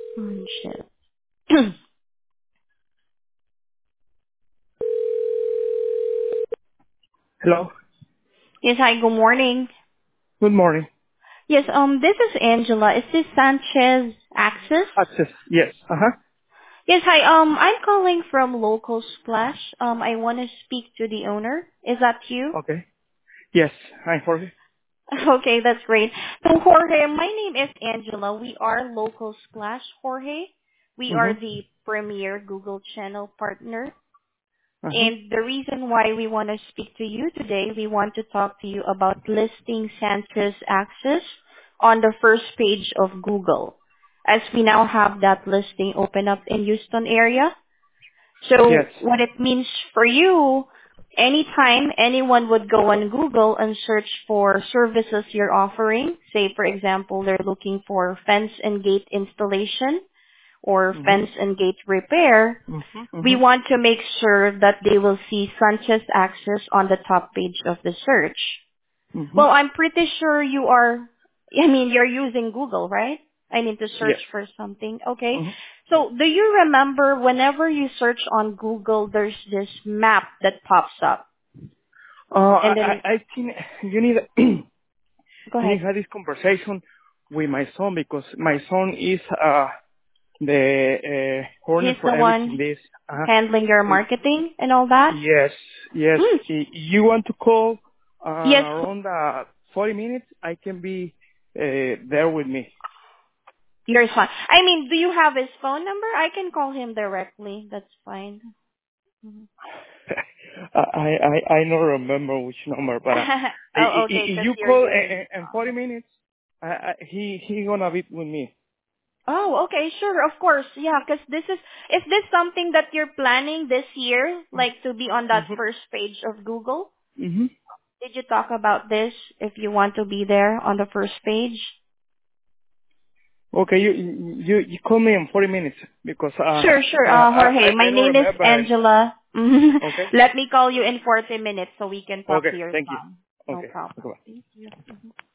Sanchez. Hello. Yes, hi, good morning. Good morning. Yes, this is Angela. Is this Sanchez Access? Access. Yes. Uh-huh. Yes, hi, I'm calling from Local Splash. I want to speak to the owner. Is that you? Okay. Yes. I'm Jorge. Okay, that's great. So Jorge, my name is Angela. We are Local Splash, Jorge. We are Mm-hmm. the premier Google channel partner. Uh-huh. And the reason why we want to speak to you today, we want to talk to you about listing Sanchez Access on the first page of Google, as we now have that listing open up in Houston area. Yes. So what it means for you, anytime anyone would go on Google and search for services you're offering, say for example, they're looking for fence and gate installation or Mm-hmm. fence and gate repair, Mm-hmm. we Mm-hmm. want to make sure that they will see Sanchez Access on the top page of the search. Mm-hmm. Well, I'm pretty sure you're using Google, right? I need to search Yes. for something. Okay. Mm-hmm. So do you remember whenever you search on Google, there's this map that pops up? And then, I think you need you go need ahead. to have this conversation with my son because my son is the corner He's for the everything. one This. handling your marketing and all that? Yes. Yes. Mm. You want to call Yes, around 40 minutes? I can be there with me. you're fine. I mean, do you have his phone number? I can call him directly. That's fine. Mhm. I don't remember which number, but Oh, okay, because you you're call using the in 40 phone. minutes. He gonna be with me. Oh, okay, sure, of course, yeah. Because is this something that you're planning this year, like to be on that Mhm. first page of Google? Mhm. Did you talk about this? If you want to be there on the first page? Okay, you call me in 40 minutes because Sure, sure. Jorge, I my don't name is remember. Angela. Okay. Let me call you in 40 minutes so we can talk Okay. to your Thank you. son. No Okay. problem. Goodbye. Thank you.